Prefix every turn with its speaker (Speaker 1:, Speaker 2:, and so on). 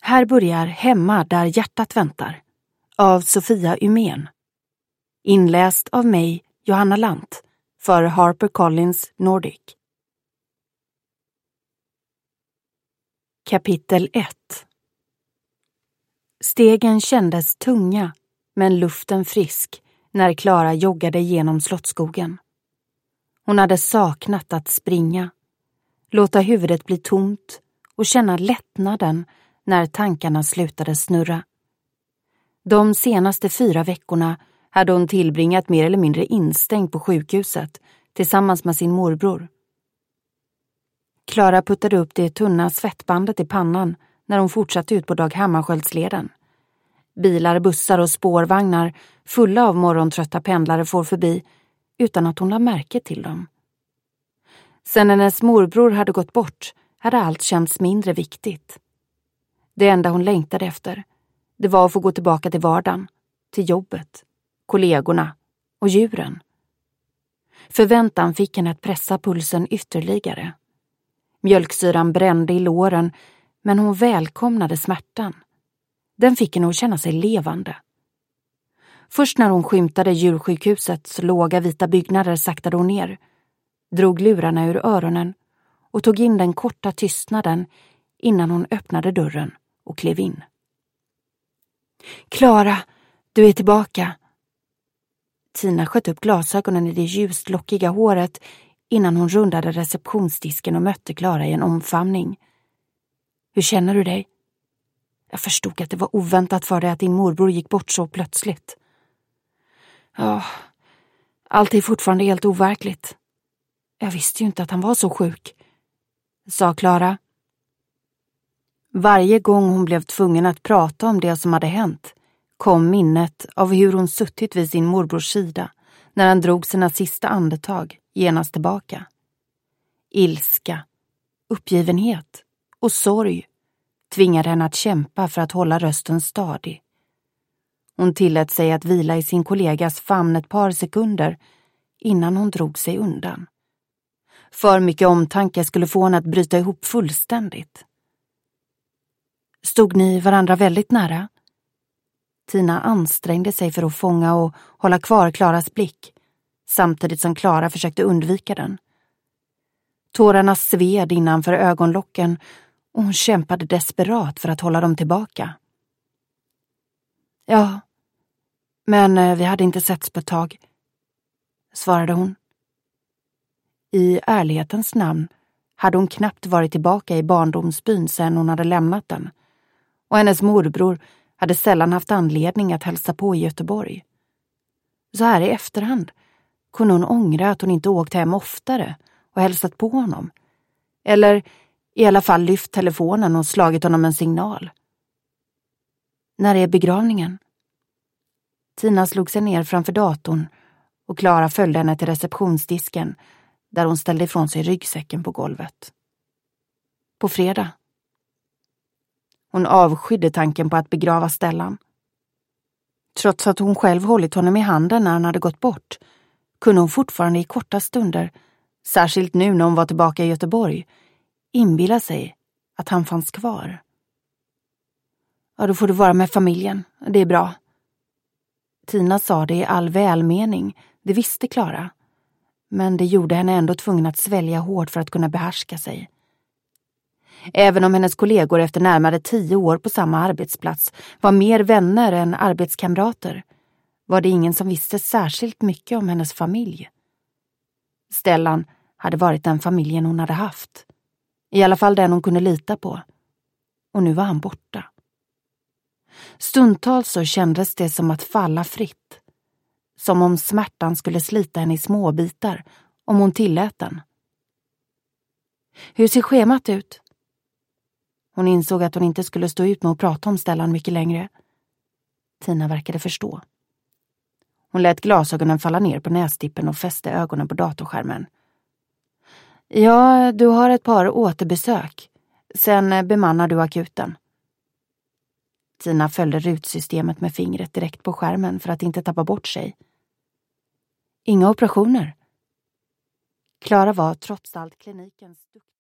Speaker 1: Här börjar Hemma där hjärtat väntar av Sofia Umen. Inläst av mig, Johanna Lant, för HarperCollins Nordic. Kapitel 1. Stegen kändes tunga, men luften frisk när Klara joggade genom Slottsskogen. Hon hade saknat att springa, låta huvudet bli tomt och känna lättnaden när tankarna slutade snurra. De senaste 4 veckorna hade hon tillbringat mer eller mindre instängd på sjukhuset tillsammans med sin morbror. Klara puttade upp det tunna svettbandet i pannan när hon fortsatte ut på Dag Hammarskjöldsleden. Bilar, bussar och spårvagnar fulla av morgontrötta pendlare får förbi utan att hon lade märke till dem. Sen hennes morbror hade gått bort hade allt känts mindre viktigt. Det enda hon längtade efter, det var att få gå tillbaka till vardagen, till jobbet, kollegorna och djuren. Förväntan fick henne att pressa pulsen ytterligare. Mjölksyran brände i låren, men hon välkomnade smärtan. Den fick henne att känna sig levande. Först när hon skymtade djursjukhusets låga vita byggnader saktade hon ner, drog lurarna ur öronen och tog in den korta tystnaden innan hon öppnade dörren och klev in. Klara, du är tillbaka. Tina sköt upp glasögonen i det ljust lockiga håret innan hon rundade receptionsdisken och mötte Klara i en omfamning. Hur känner du dig? Jag förstod att det var oväntat för dig att din morbror gick bort så plötsligt. Ja, allt är fortfarande helt overkligt. Jag visste ju inte att han var så sjuk, sa Klara. Varje gång hon blev tvungen att prata om det som hade hänt kom minnet av hur hon suttit vid sin morbrors sida när han drog sina sista andetag genast tillbaka. Ilska, uppgivenhet och sorg tvingade henne att kämpa för att hålla rösten stadig. Hon tillät sig att vila i sin kollegas famn ett par sekunder innan hon drog sig undan. För mycket omtanke skulle få henne att bryta ihop fullständigt. Stod ni varandra väldigt nära? Tina ansträngde sig för att fånga och hålla kvar Klaras blick, samtidigt som Klara försökte undvika den. Tårarna sved innanför ögonlocken och hon kämpade desperat för att hålla dem tillbaka. Ja, men vi hade inte setts på ett tag, svarade hon. I ärlighetens namn hade hon knappt varit tillbaka i barndomsbyn sedan hon hade lämnat den, och hennes morbror hade sällan haft anledning att hälsa på i Göteborg. Så här i efterhand kunde hon ångra att hon inte åkt hem oftare och hälsat på honom, eller i alla fall lyft telefonen och slagit honom en signal. När är begravningen? Tina slog sig ner framför datorn och Klara följde henne till receptionsdisken där hon ställde ifrån sig ryggsäcken på golvet. På fredag. Hon avskydde tanken på att begrava Stellan. Trots att hon själv hållit honom i handen när han hade gått bort, kunde hon fortfarande i korta stunder, särskilt nu när hon var tillbaka i Göteborg, inbilla sig att han fanns kvar. Ja, då får du vara med familjen, det är bra. Tina sa det i all välmening, det visste Klara. Men det gjorde henne ändå tvungen att svälja hårt för att kunna behärska sig. Även om hennes kollegor efter närmare 10 år på samma arbetsplats var mer vänner än arbetskamrater, var det ingen som visste särskilt mycket om hennes familj. Stellan hade varit den familjen hon hade haft. I alla fall den hon kunde lita på. Och nu var han borta. Stundtals så kändes det som att falla fritt. Som om smärtan skulle slita henne i små bitar om hon tillät den. Hur ser schemat ut? Hon insåg att hon inte skulle stå ut med att prata om Stellan mycket längre. Tina verkade förstå. Hon lät glasögonen falla ner på nästippen och fäste ögonen på datorskärmen. Ja, du har ett par återbesök. Sen bemannar du akuten. Tina följde rutsystemet med fingret direkt på skärmen för att inte tappa bort sig. Inga operationer. Klara var trots allt klinikens duktiga.